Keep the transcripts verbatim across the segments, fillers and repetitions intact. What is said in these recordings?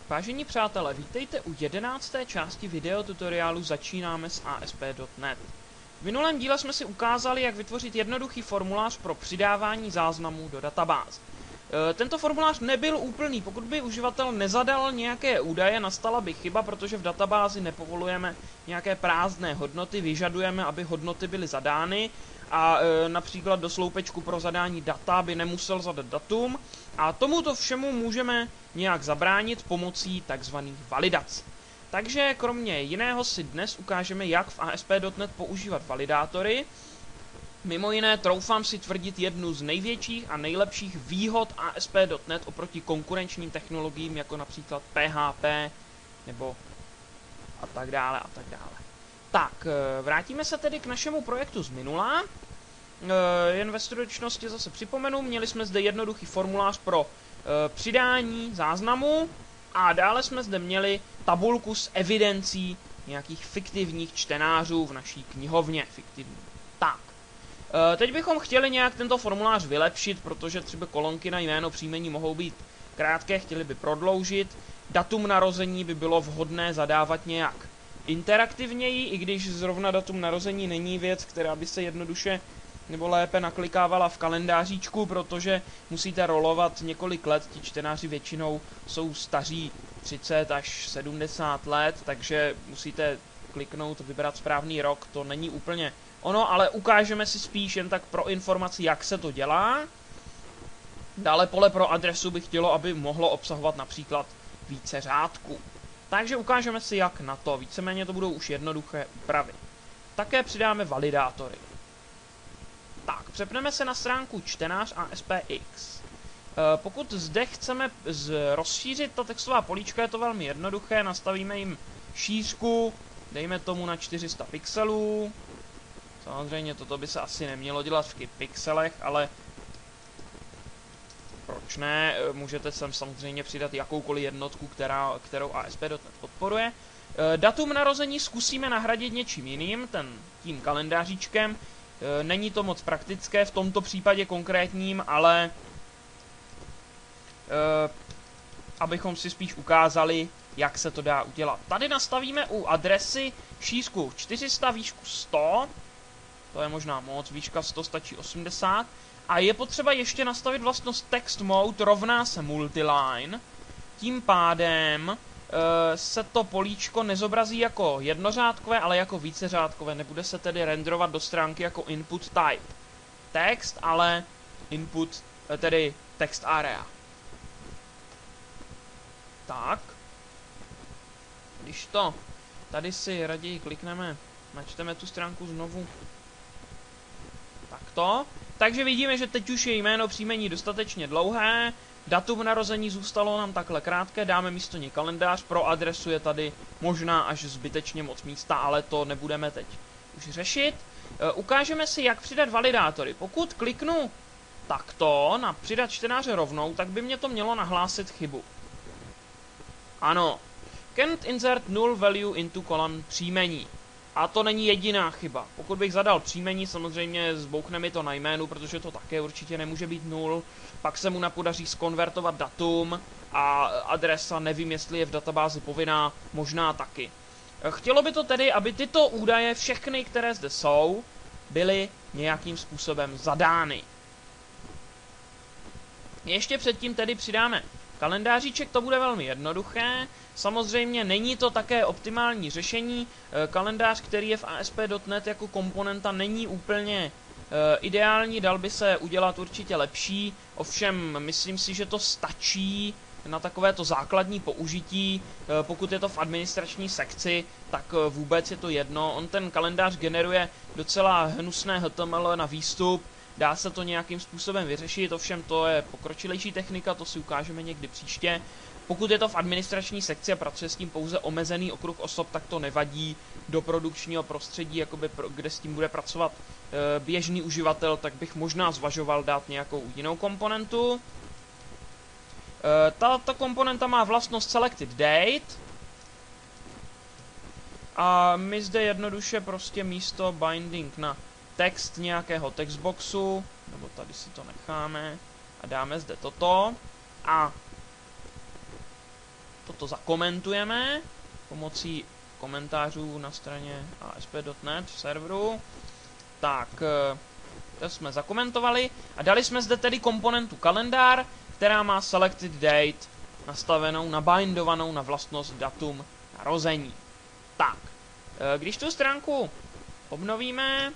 Vážení přátelé, vítejte u jedenácté části videotutoriálu Začínáme s A S P tečka net. V minulém díle jsme si ukázali, jak vytvořit jednoduchý formulář pro přidávání záznamů do databáze. E, tento formulář nebyl úplný, pokud by uživatel nezadal nějaké údaje, nastala by chyba, protože v databázi nepovolujeme nějaké prázdné hodnoty, vyžadujeme, aby hodnoty byly zadány a e, například do sloupečku pro zadání data by nemusel zadat datum a tomuto všemu můžeme nějak zabránit pomocí takzvaných validací. Takže kromě jiného si dnes ukážeme, jak v A S P tečka net používat validátory. Mimo jiné troufám si tvrdit jednu z největších a nejlepších výhod A S P tečka net oproti konkurenčním technologiím, jako například P H P nebo a tak dále a tak dále. Tak, vrátíme se tedy k našemu projektu z minula. Jen ve stručnosti zase připomenu, měli jsme zde jednoduchý formulář pro přidání záznamu a dále jsme zde měli tabulku s evidencí nějakých fiktivních čtenářů v naší knihovně fiktivní. Tak, teď bychom chtěli nějak tento formulář vylepšit, protože třeba kolonky na jméno, příjmení mohou být krátké, chtěli by prodloužit. Datum narození by bylo vhodné zadávat nějak interaktivněji, i když zrovna datum narození není věc, která by se jednoduše nebo lépe naklikávala v kalendáříčku, protože musíte rolovat několik let, ti čtenáři většinou jsou staří třicet až sedmdesát let, takže musíte kliknout, vybrat správný rok, to není úplně ono, ale ukážeme si spíš jen tak pro informaci, jak se to dělá. Dále pole pro adresu bych chtělo, aby mohlo obsahovat například více řádků. Takže ukážeme si, jak na to, víceméně to budou už jednoduché úpravy. Také přidáme validátory. Tak, přepneme se na stránku čtenář A S P X. E, pokud zde chceme z, rozšířit ta textová políčka, je to velmi jednoduché, nastavíme jim šířku, dejme tomu na čtyři sta pixelů. Samozřejmě toto by se asi nemělo dělat v pixelech, ale proč ne, můžete sem samozřejmě přidat jakoukoliv jednotku, která, kterou A S P tečka net podporuje. E, datum narození zkusíme nahradit něčím jiným, ten, tím kalendáříčkem. Není to moc praktické v tomto případě konkrétním, ale e, abychom si spíš ukázali, jak se to dá udělat. Tady nastavíme u adresy šířku čtyři sta, výšku sto, to je možná moc, výška sto stačí osmdesát, a je potřeba ještě nastavit vlastnost text mode rovná se multiline, tím pádem e, se to políčko nezobrazí jako jednořádkové, ale jako víceřádkové. Nebude se tedy renderovat do stránky jako input type text, ale input, e, tedy text area. Tak. Když to, tady si raději klikneme, načteme tu stránku znovu. Takto. Takže vidíme, že teď už je jméno příjmení dostatečně dlouhé. Datum narození zůstalo nám takhle krátké, dáme místo ní kalendář, pro adresu je tady možná až zbytečně moc místa, ale to nebudeme teď už řešit. E, ukážeme si, jak přidat validátory. Pokud kliknu takto na přidat čtenáře rovnou, tak by mě to mělo nahlásit chybu. Ano, can't insert null value into column příjmení. A to není jediná chyba. Pokud bych zadal příjmení, samozřejmě zbouchne mi to na jménu, protože to také určitě nemůže být nul. Pak se mu nepodaří zkonvertovat datum a adresa, nevím, jestli je v databázi povinná, možná taky. Chtělo by to tedy, aby tyto údaje, všechny, které zde jsou, byly nějakým způsobem zadány. Ještě předtím tedy přidáme kalendáříček, to bude velmi jednoduché. Samozřejmě není to také optimální řešení. Kalendář, který je v A S P tečka net jako komponenta, není úplně e, ideální, dal by se udělat určitě lepší. Ovšem, myslím si, že to stačí na takovéto základní použití. E, pokud je to v administrační sekci, tak e, vůbec je to jedno. On ten kalendář generuje docela hnusné H T M L na výstup. Dá se to nějakým způsobem vyřešit, ovšem to je pokročilejší technika, to si ukážeme někdy příště. Pokud je to v administrační sekci a pracuje s tím pouze omezený okruh osob, tak to nevadí. Do produkčního prostředí, jakoby, kde s tím bude pracovat e, běžný uživatel, tak bych možná zvažoval dát nějakou jinou komponentu. E, tato komponenta má vlastnost selected date. A my zde jednoduše prostě místo binding na text nějakého textboxu, nebo tady si to necháme a dáme zde toto. A to zakomentujeme pomocí komentářů na straně A S P tečka net v serveru. Tak, to jsme zakomentovali a dali jsme zde tedy komponentu kalendár, která má selected date nastavenou, nabindovanou na vlastnost datum narození. Tak, když tu stránku obnovíme,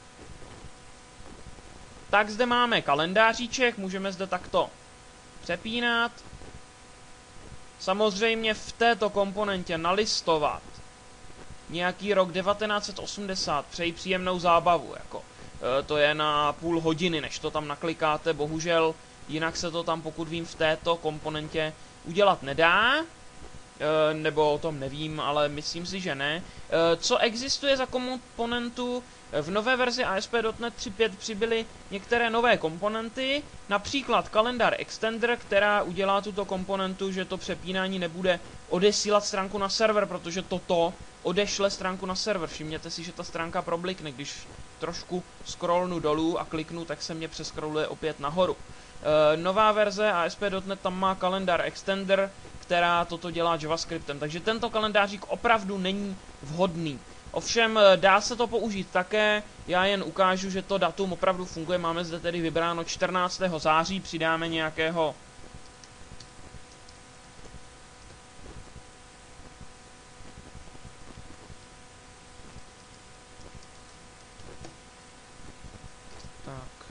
tak zde máme kalendáříček, můžeme zde takto přepínat. Samozřejmě v této komponentě nalistovat nějaký rok devatenáct set osmdesát, přeji příjemnou zábavu, jako e, to je na půl hodiny, než to tam naklikáte, bohužel jinak se to tam, pokud vím, v této komponentě udělat nedá, e, nebo o tom nevím, ale myslím si, že ne. E, co existuje za komponentu? V nové verzi A S P tečka net tři tečka pět přibyly některé nové komponenty, například kalendar extender, která udělá tuto komponentu, že to přepínání nebude odesílat stránku na server, protože toto odešle stránku na server. Všimněte si, že ta stránka problikne, když trošku scrollnu dolů a kliknu, tak se mě přescrolluje opět nahoru. E, nová verze A S P tečka net tam má kalendar extender, která toto dělá JavaScriptem, takže tento kalendářík opravdu není vhodný. Ovšem dá se to použít také, já jen ukážu, že to datum opravdu funguje, máme zde tedy vybráno čtrnáctého září, přidáme nějakého tak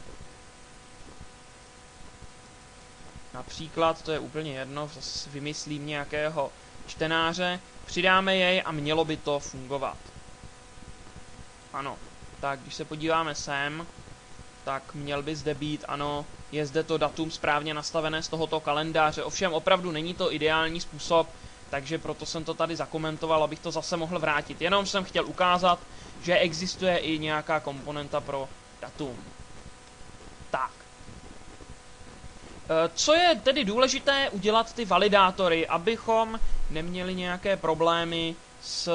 například, to je úplně jedno, zase vymyslím nějakého čtenáře, přidáme jej a mělo by to fungovat. Ano, tak když se podíváme sem, tak měl by zde být, ano, je zde to datum správně nastavené z tohoto kalendáře. Ovšem opravdu není to ideální způsob, takže proto jsem to tady zakomentoval, abych to zase mohl vrátit. Jenom jsem chtěl ukázat, že existuje i nějaká komponenta pro datum. Tak. Co je tedy důležité udělat ty validátory, abychom neměli nějaké problémy s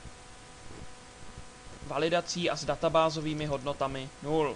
validací a s databázovými hodnotami nul.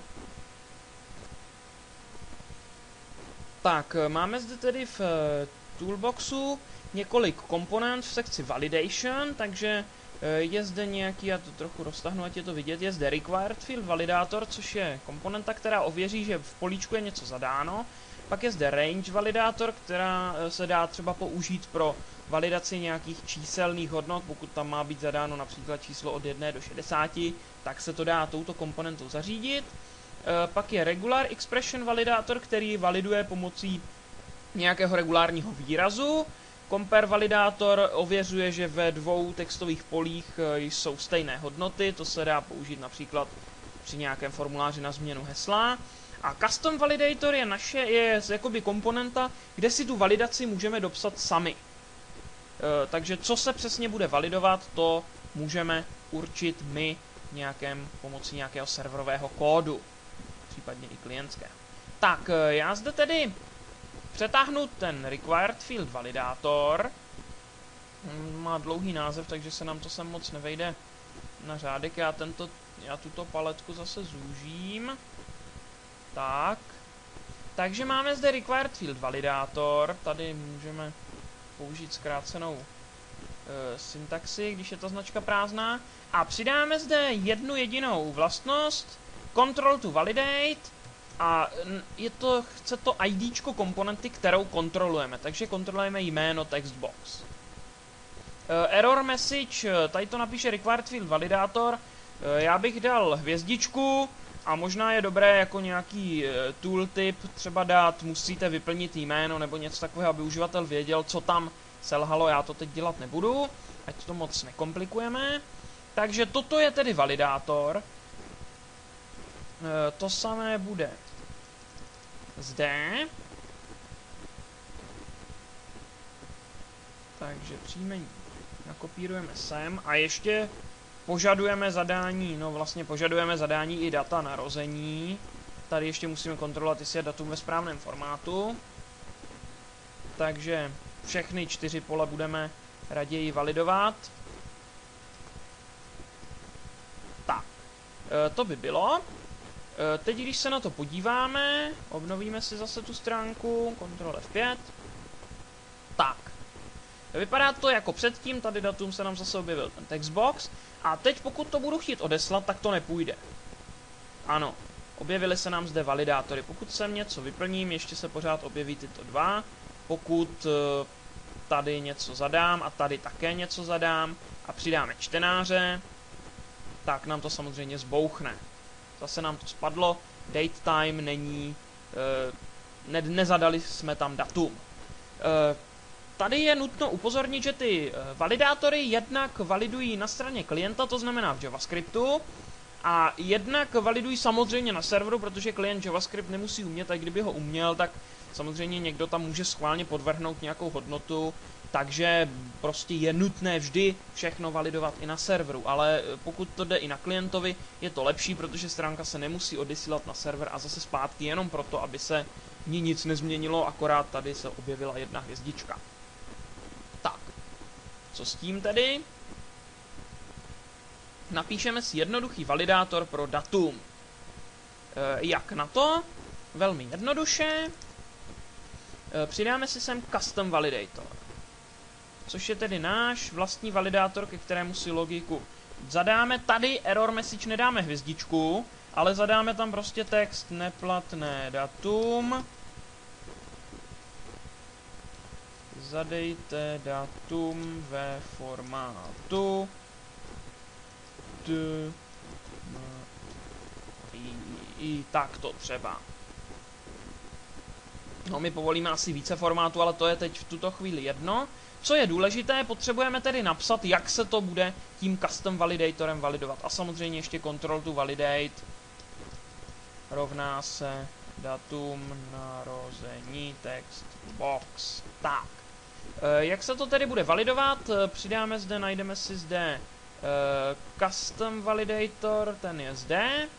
Tak, máme zde tedy v toolboxu několik komponent v sekci validation, takže je zde nějaký, já to trochu roztahnu, ať je to vidět, je zde required field validator, což je komponenta, která ověří, že v políčku je něco zadáno. Pak je zde range validátor, která se dá třeba použít pro validaci nějakých číselných hodnot, pokud tam má být zadáno například číslo od jedné do šedesáti, tak se to dá touto komponentou zařídit. E, pak je regular expression validátor, který validuje pomocí nějakého regulárního výrazu. Compare validátor ověřuje, že ve dvou textových polích jsou stejné hodnoty, to se dá použít například při nějakém formuláři na změnu hesla. A custom validator je naše, je jakoby komponenta, kde si tu validaci můžeme dopsat sami. E, takže co se přesně bude validovat, to můžeme určit my nějakém, pomocí nějakého serverového kódu, případně i klientského. Tak, já zde tedy přetáhnu ten required field validátor. Má dlouhý název, takže se nám to sem moc nevejde na řádek. Já, tento, já tuto paletku zase zúžím. Tak. Takže máme zde required field validátor. Tady můžeme použít zkrácenou e, syntaxi, když je ta značka prázdná. A přidáme zde jednu jedinou vlastnost, control to validate. A je to, chce to IDčko komponenty, kterou kontrolujeme. Takže kontrolujeme jméno textbox. E, error message, tady to napíše required field validátor. E, já bych dal hvězdičku. A možná je dobré jako nějaký e, tooltip třeba dát, musíte vyplnit jméno nebo něco takového, aby uživatel věděl, co tam selhalo. Já to teď dělat nebudu, ať to moc nekomplikujeme. Takže toto je tedy validátor. E, to samé bude zde. Takže příjmení nakopírujeme sem a ještě požadujeme zadání, no vlastně požadujeme zadání i data narození. Tady ještě musíme kontrolovat, jestli je datum ve správném formátu. Takže všechny čtyři pole budeme raději validovat. Tak, e, to by bylo. E, teď, když se na to podíváme, obnovíme si zase tu stránku, kontrol F pět. Tak. Vypadá to jako předtím, tady datum se nám zase objevil ten textbox. A teď pokud to budu chtít odeslat, tak to nepůjde. Ano, objevily se nám zde validátory. Pokud sem něco vyplním, ještě se pořád objeví tyto dva. Pokud uh, tady něco zadám a tady také něco zadám a přidáme čtenáře, tak nám to samozřejmě zbouchne. Zase nám to spadlo, date time není, uh, ne, nezadali jsme tam datum. Uh, Tady je nutno upozornit, že ty validátory jednak validují na straně klienta, to znamená v JavaScriptu, a jednak validují samozřejmě na serveru, protože klient JavaScript nemusí umět, a kdyby ho uměl, tak samozřejmě někdo tam může schválně podvrhnout nějakou hodnotu, takže prostě je nutné vždy všechno validovat i na serveru, ale pokud to jde i na klientovi, je to lepší, protože stránka se nemusí odesílat na server a zase zpátky jenom proto, aby se v ní nic nezměnilo, akorát tady se objevila jedna hvězdička. Tak, co s tím tedy? Napíšeme si jednoduchý validátor pro datum. E, jak na to? Velmi jednoduše. E, přidáme si sem custom validator, což je tedy náš vlastní validátor, ke kterému si logiku zadáme. Tady error message nedáme hvězdičku, ale zadáme tam prostě text neplatné datum. Zadejte datum ve formátu d, i, i takto třeba. No, my povolíme asi více formátů, ale to je teď v tuto chvíli jedno. Co je důležité, potřebujeme tedy napsat, jak se to bude tím custom validatorem validovat. A samozřejmě ještě control to validate rovná se datum narození text box. Tak. E, jak se to tedy bude validovat? E, přidáme zde, najdeme si zde e, custom validator, ten je zde.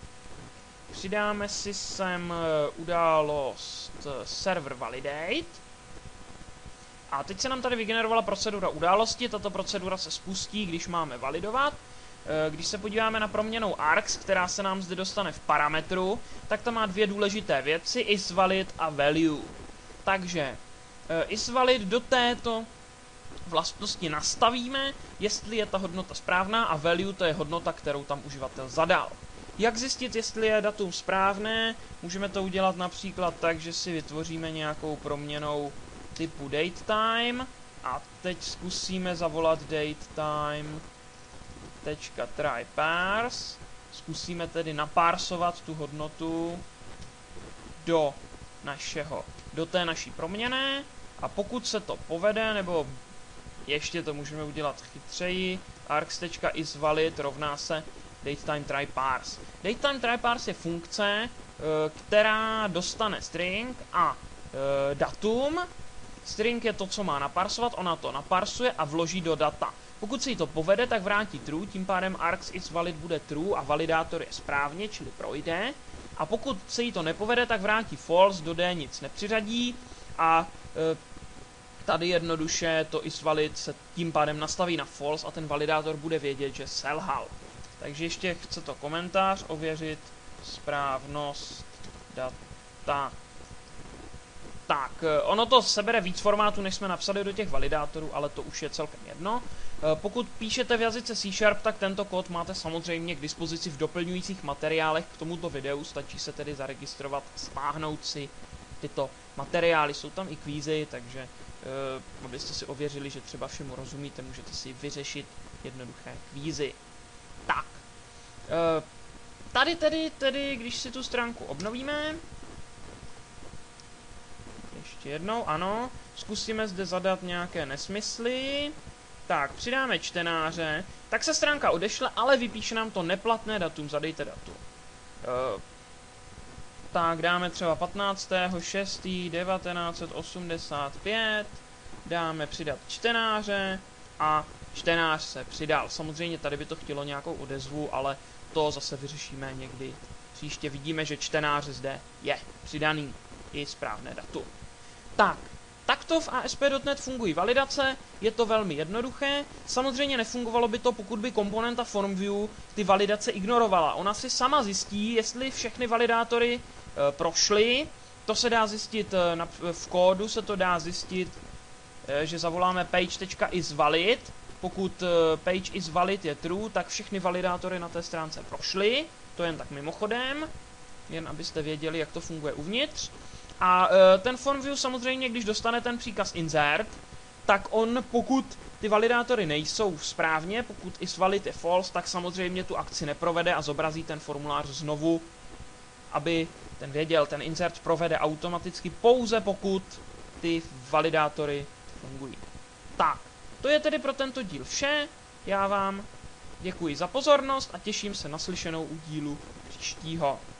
Přidáme si sem událost server validate. A teď se nám tady vygenerovala procedura události. Tato procedura se spustí, když máme validovat. Když se podíváme na proměnnou args, která se nám zde dostane v parametru, tak tam má dvě důležité věci, isValid a value. Takže isValid do této vlastnosti nastavíme, jestli je ta hodnota správná, a value to je hodnota, kterou tam uživatel zadal. Jak zjistit, jestli je datum správné? Můžeme to udělat například tak, že si vytvoříme nějakou proměnnou typu datetime a teď zkusíme zavolat datetime tečka try parse. Zkusíme tedy naparsovat tu hodnotu do našeho, do té naší proměnné, a pokud se to povede, nebo ještě to můžeme udělat chytřeji, args.isValid rovná se datetime try parse. Datetime try parse je funkce, která dostane string a datum. String je to, co má naparsovat, ona to naparsuje a vloží do data. Pokud se jí to povede, tak vrátí true, tím pádem args.isValid bude true a validátor je správně, čili projde. A pokud se jí to nepovede, tak vrátí false, do D nic nepřiřadí a e, tady jednoduše to isValid se tím pádem nastaví na false a ten validátor bude vědět, že selhal. Takže ještě chce to komentář, ověřit správnost data. Tak, ono to sebere víc formátů, než jsme napsali do těch validátorů, ale to už je celkem jedno. Pokud píšete v jazyce C Sharp, tak tento kód máte samozřejmě k dispozici v doplňujících materiálech k tomuto videu, stačí se tedy zaregistrovat, stáhnout si tyto materiály. Jsou tam i kvízy, takže abyste si ověřili, že třeba všemu rozumíte, můžete si vyřešit jednoduché kvízy. Tak, tady tedy, tedy, když si tu stránku obnovíme, ještě jednou, ano, zkusíme zde zadat nějaké nesmysly. Tak, přidáme čtenáře, tak se stránka odešle, ale vypíše nám to neplatné datum, zadejte datum. E, tak, dáme třeba patnáctého šestého devatenáct set osmdesát pět, dáme přidat čtenáře a čtenář se přidal. Samozřejmě tady by to chtělo nějakou odezvu, ale to zase vyřešíme někdy příště. Vidíme, že čtenář zde je přidaný i správné datum. Tak, takto v A S P tečka net fungují validace, je to velmi jednoduché. Samozřejmě nefungovalo by to, pokud by komponenta FormView ty validace ignorovala. Ona si sama zjistí, jestli všechny validátory e, prošly. To se dá zjistit e, na, v kódu, se to dá zjistit že zavoláme page.isValid. Pokud page is valid je true, tak všechny validátory na té stránce prošly. To jen tak mimochodem, jen abyste věděli, jak to funguje uvnitř. A ten form view samozřejmě, když dostane ten příkaz insert, tak on, pokud ty validátory nejsou správně, pokud isValid je false, tak samozřejmě tu akci neprovede a zobrazí ten formulář znovu, aby ten věděl, ten insert provede automaticky pouze pokud ty validátory fungují. Tak, to je tedy pro tento díl vše. Já vám děkuji za pozornost a těším se na slyšenou u dílu příštího.